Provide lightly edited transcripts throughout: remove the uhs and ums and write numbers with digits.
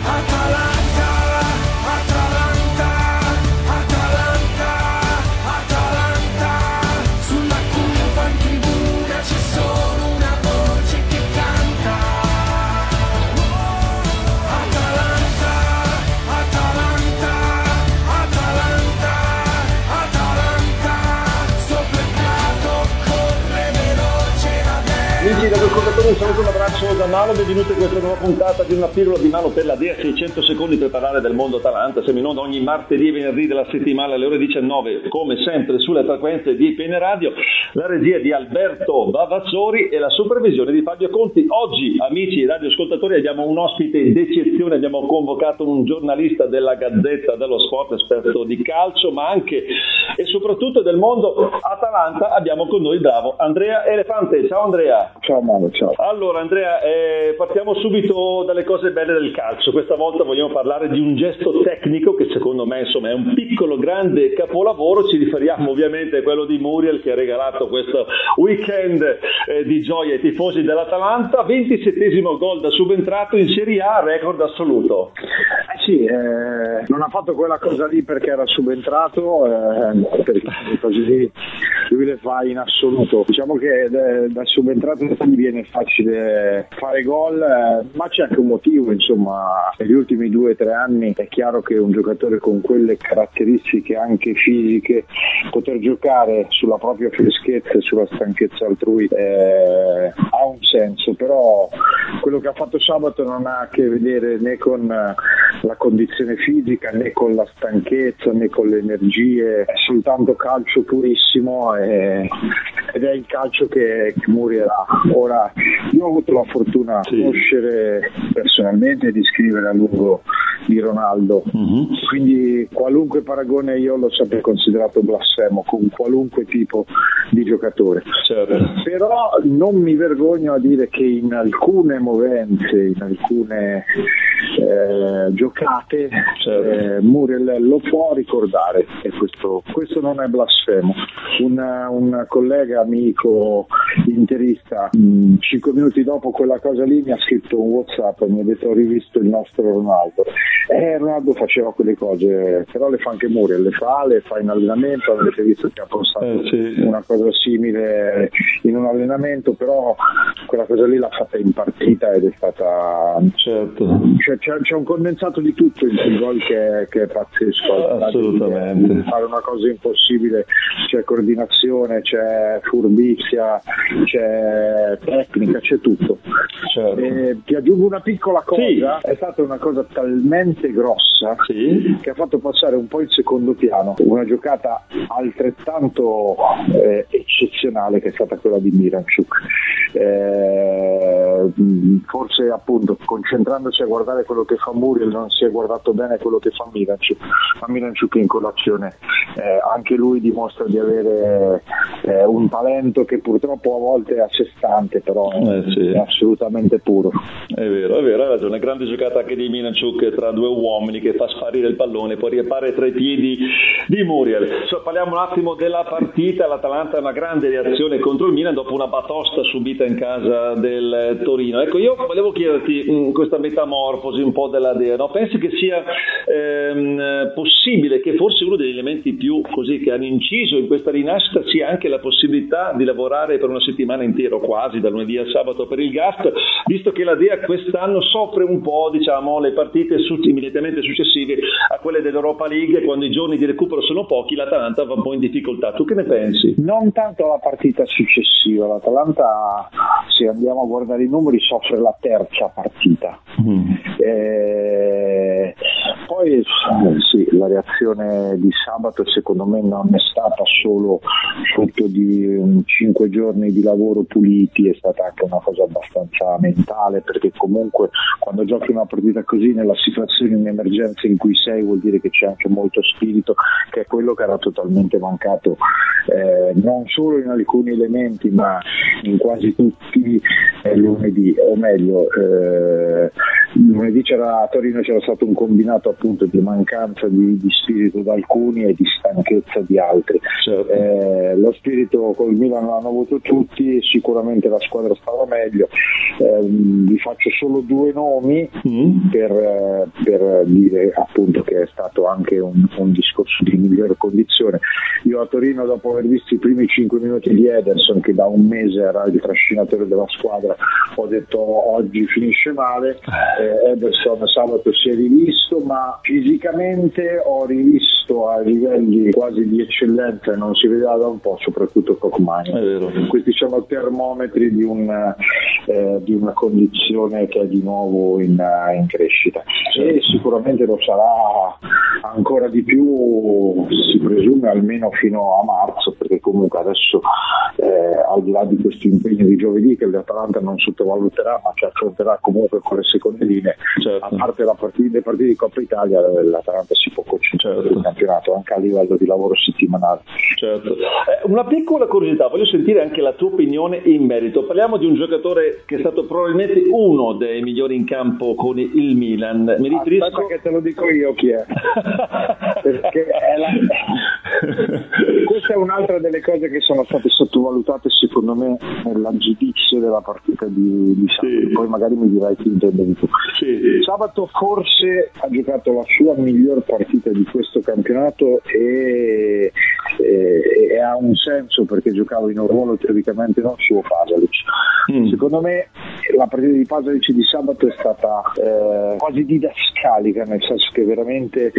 Un saluto, un abbraccio da Mano, benvenuti in questa nuova puntata di una pillola di mano per la DEA, 600 secondi per parlare del mondo Atalanta. Siamo in onda ogni martedì e venerdì della settimana alle ore 19, come sempre sulle frequenze di IPN Radio, la regia di Alberto Bavazzori e la supervisione di Fabio Conti. Oggi, amici radioascoltatori, abbiamo un ospite d'eccezione, abbiamo convocato un giornalista della Gazzetta dello Sport, esperto di calcio, ma anche e soprattutto del mondo Atalanta. Abbiamo con noi il bravo Andrea Elefante. Ciao Andrea. Ciao Manu, ciao. Allora Andrea, partiamo subito dalle cose belle del calcio. Questa volta vogliamo parlare di un gesto tecnico che secondo me insomma è un piccolo grande capolavoro. Ci riferiamo ovviamente a quello di Muriel, che ha regalato questo weekend di gioia ai tifosi dell'Atalanta. 27esimo gol da subentrato in Serie A, record assoluto. Sì, non ha fatto quella cosa lì perché era subentrato, perché così lì lui le fa in assoluto. Diciamo che da subentrato gli viene facile fare gol, ma c'è anche un motivo, insomma, negli ultimi 2 o 3 anni è chiaro che un giocatore con quelle caratteristiche anche fisiche, poter giocare sulla propria freschezza e sulla stanchezza altrui ha un senso, però quello che ha fatto sabato non ha a che vedere né con la condizione fisica né con la stanchezza né con le energie, è soltanto calcio purissimo ed è il calcio che Muriel ha. Ora, io ho avuto la fortuna di conoscere personalmente e di scrivere a lungo di Ronaldo, quindi qualunque paragone io l'ho sempre considerato blasfemo con qualunque tipo di giocatore. Però non mi vergogno a dire che in alcune movenze, in alcune giocate Muriel lo può ricordare, e questo non è blasfemo. Un collega amico interista 5 minuti dopo quella cosa lì mi ha scritto un WhatsApp e mi ha detto: ho rivisto il nostro Ronaldo. Ronaldo faceva quelle cose, però le fa anche Muriel, le fa in allenamento. Avete visto che ha postato una cosa simile in un allenamento, però quella cosa lì l'ha fatta in partita ed è stata c'è un condensato di tutto in quel gol che è pazzesco. Assolutamente. Fare una cosa impossibile, c'è coordinazione, c'è furbizia, c'è tecnica, c'è tutto. Ti aggiungo una piccola cosa, è stata una cosa talmente grossa che ha fatto passare un po' in secondo piano una giocata altrettanto eccezionale che è stata quella di Miranchuk. Forse appunto concentrandosi a guardare quello che fa Muriel non si è guardato bene quello che fa Miranchuk, ma Miranchuk in colazione anche lui dimostra di avere un talento che purtroppo a volte è a sé stante, però è assolutamente puro. È vero, hai ragione. Grande giocata anche di Miranchuk tra 2 uomini, che fa sparire il pallone, poi riappare tra i piedi di Muriel. Parliamo un attimo della partita. L'Atalanta ha una grande reazione contro il Milan dopo una batosta subita in casa del Torino. Ecco, io volevo chiederti questa metamorfosi un po' della DEA, no? Pensi che sia possibile che forse uno degli elementi più così che hanno inciso in questa rinascita sia anche la possibilità di lavorare per una settimana intera, quasi dal lunedì al sabato, per il GAST, visto che la DEA quest'anno soffre un po', diciamo, le partite immediatamente successive a quelle dell'Europa League, quando i giorni di recupero sono pochi, l'Atalanta va un po' in difficoltà. Tu che ne pensi? Non tanto la partita successiva, l'Atalanta, se andiamo a guardare i numeri, soffre la terza partita. Poi la reazione di sabato secondo me non è stata solo frutto di 5 giorni di lavoro puliti, è stata anche una cosa abbastanza mentale, perché comunque quando giochi una partita così nella situazione in emergenza in cui sei, vuol dire che c'è anche molto spirito, che è quello che era totalmente mancato non solo in alcuni elementi ma in quasi tutti lunedì, o meglio lunedì a Torino c'era stato un combinato appunto di mancanza di spirito da alcuni e di stanchezza di altri. Certo. Lo spirito col Milan l'hanno avuto tutti, sicuramente la squadra stava meglio. Vi faccio solo 2 nomi per dire appunto che è stato anche un discorso di migliore condizione. Io a Torino, dopo aver visto i primi 5 minuti di Ederson, che da un mese era il trascinatore della squadra, ho detto oggi finisce male. Ederson sabato si è rivisto, ma fisicamente ho rivisto a livelli quasi di eccellenza e non si vedeva da un po', soprattutto Koopmeiners. Questi sono termometri di una condizione che è di nuovo in crescita, e sicuramente lo sarà ancora di più, si presume almeno fino a marzo, perché comunque adesso al di là di questo impegno di giovedì che l'Atalanta non sottovaluterà, ma che affronterà comunque con le seconde linee, a parte le partite di Coppa Italia, l'Atalanta si può concentrare sul campionato anche a livello di lavoro settimanale. Certo. Una piccola curiosità, voglio sentire anche la tua opinione in merito. Parliamo di un giocatore che è stato probabilmente uno dei migliori in campo con il Milan. Mi riferisco... Aspetta che te lo dico io chi è. Perché questa è un'altra delle cose che sono state sottovalutate secondo me nella giudizio della partita di sabato. Poi magari mi dirai chi intendevi tu. Sabato forse ha giocato la sua miglior partita di questo campionato e ha un senso, perché giocava in un ruolo teoricamente non suo Pasalic. Secondo me la partita di Pasalic di sabato è stata quasi didascalica, nel senso che veramente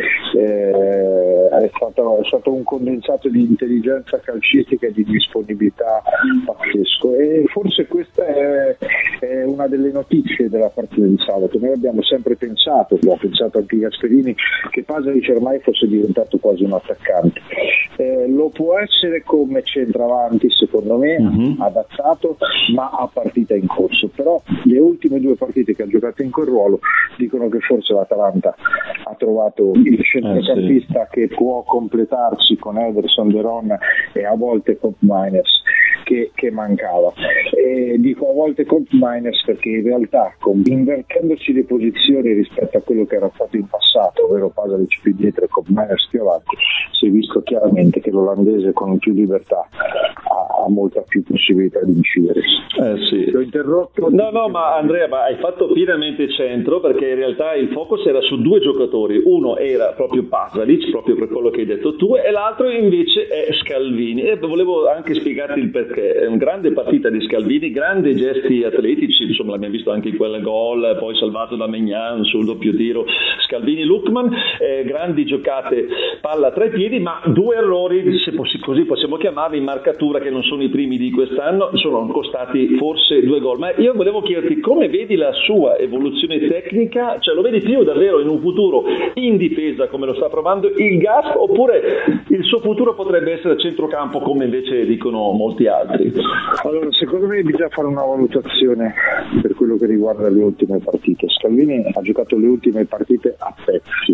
è stato un condensato di intelligenza calcistica e di disponibilità pazzesco, e forse questa è una delle notizie della partita di sabato. Noi abbiamo sempre pensato, l'ha pensato anche Gasperini, che Pasalic ormai fosse diventato quasi un attaccante. Lo può essere come centravanti secondo me, adattato, ma a partita in corso. Però le ultime 2 partite che ha giocato in quel ruolo dicono che forse l'Atalanta ha trovato il centrocampista che può completarsi con Ederson, De Ron e a volte Koopmeiners che mancava. E dico a volte Koopmeiners perché in realtà invertendosi le posizioni rispetto a quello che era stato in passato, ovvero Pasalic più dietro e Koopmeiners più avanti, si è visto chiaramente che l'olandese con più libertà ha molta più possibilità di incidere. Sì. L'ho interrotto? No, ma Andrea, hai fatto pienamente centro, perché in realtà il focus era su 2 giocatori. Uno era proprio Pasalic, proprio per quello che hai detto tu, e l'altro invece è Scalvini, e volevo anche spiegarti il perché. È una grande partita di Scalvini, grandi gesti atletici, insomma l'abbiamo visto anche in quel gol, poi salvato da Maignan sul doppio tiro Scalvini-Lookman, grandi giocate palla tra i piedi, ma 2 errori, se così possiamo chiamarli, in marcatura, che non sono i primi di quest'anno, sono costati forse 2 gol. Ma io volevo chiederti come vedi la sua evoluzione tecnica, cioè lo vedi più davvero in un futuro in difesa come lo sta provando il Gasp, oppure il suo futuro potrebbe essere a centrocampo come invece dicono molti altri? Allora, secondo me bisogna fare una valutazione per quello che riguarda le ultime partite. Scalvini ha giocato le ultime partite a pezzi,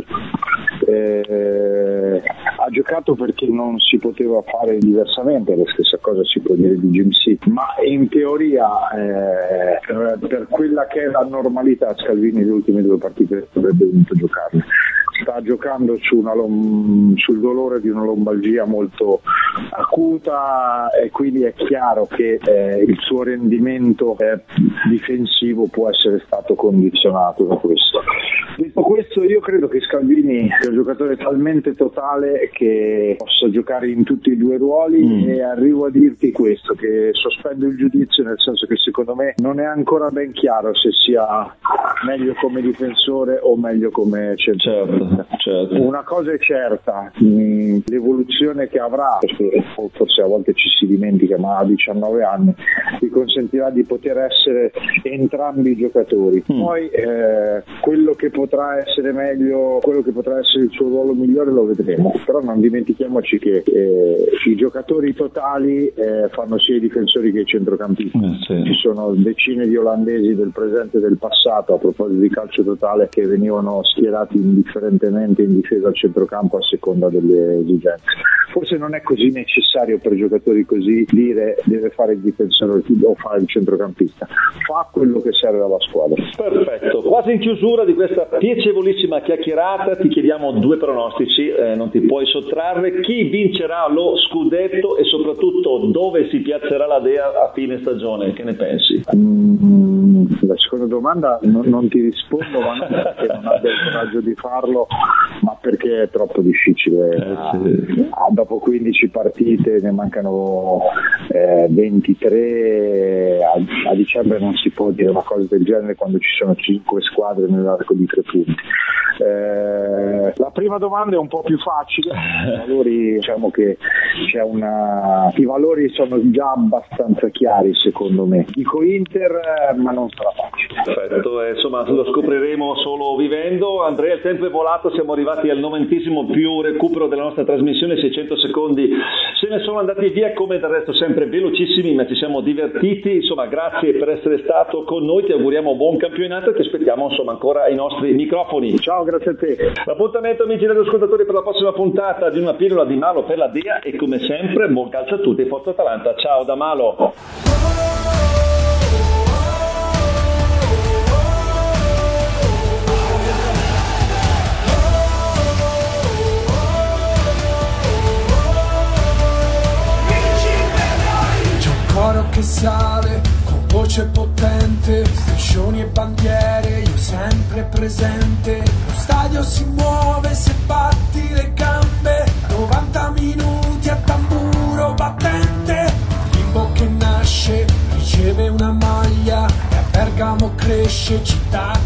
ha giocato perché non si poteva fare diversamente, la stessa cosa si può dire di Jim C, ma in teoria per quella che è la normalità Scalvini le ultime 2 partite avrebbe dovuto giocarle. Sta giocando sul dolore di una lombalgia molto acuta, e quindi è chiaro che il suo rendimento difensivo può essere stato condizionato da questo. Detto questo, io credo che Scalvini sia un giocatore talmente totale che possa giocare in tutti i 2 ruoli, e arrivo a dirti questo, che sospendo il giudizio, nel senso che secondo me non è ancora ben chiaro se sia meglio come difensore o meglio come centrale. Certo. Una cosa è certa, l'evoluzione che avrà, perché forse a volte ci si dimentica, ma a 19 anni ti consentirà di poter essere entrambi i giocatori. Poi quello che potrà essere meglio, quello che potrà essere il suo ruolo migliore lo vedremo, però non dimentichiamoci che i giocatori totali fanno sia i difensori che i centrocampisti. Ci sono decine di olandesi del presente e del passato, a proposito di calcio totale, che venivano schierati indifferentemente in difesa al centrocampo a seconda delle esigenze. forse non è così necessario per giocatori così dire deve fare il difensore o fare il centrocampista, fa quello che serve alla squadra. Perfetto, quasi in chiusura di questa piacevolissima chiacchierata ti chiediamo 2 pronostici, non ti puoi sottrarre. Chi vincerà lo scudetto e soprattutto dove si piazzerà la Dea a fine stagione, che ne pensi? La seconda domanda non ti rispondo, ma non perché non abbia il coraggio di farlo, ma perché è troppo difficile. Dopo 15 partite ne mancano 23, a dicembre non si può dire una cosa del genere quando ci sono 5 squadre nell'arco di 3 punti. La prima domanda è un po' più facile, i valori, diciamo che i valori sono già abbastanza chiari secondo me. Dico Inter, ma non sarà facile. Perfetto, insomma lo scopriremo solo vivendo. Andrea, il tempo è volato, siamo arrivati al 90° più recupero della nostra trasmissione, 600 secondi se ne sono andati via come del resto sempre velocissimi, ma ci siamo divertiti. Insomma, grazie per essere stato con noi, ti auguriamo buon campionato e ti aspettiamo insomma ancora ai nostri microfoni. Ciao, grazie a te. L'appuntamento, amici radioascoltatori, per la prossima puntata di Una pillola di Malo per la Dea, e come sempre buon calcio a tutti e forza Atalanta. Ciao da Malo. Coro che sale con voce potente, striscioni e bandiere, io sempre presente. Lo stadio si muove se batti le gambe, 90 minuti a tamburo battente. Il bimbo che nasce riceve una maglia e a Bergamo cresce, città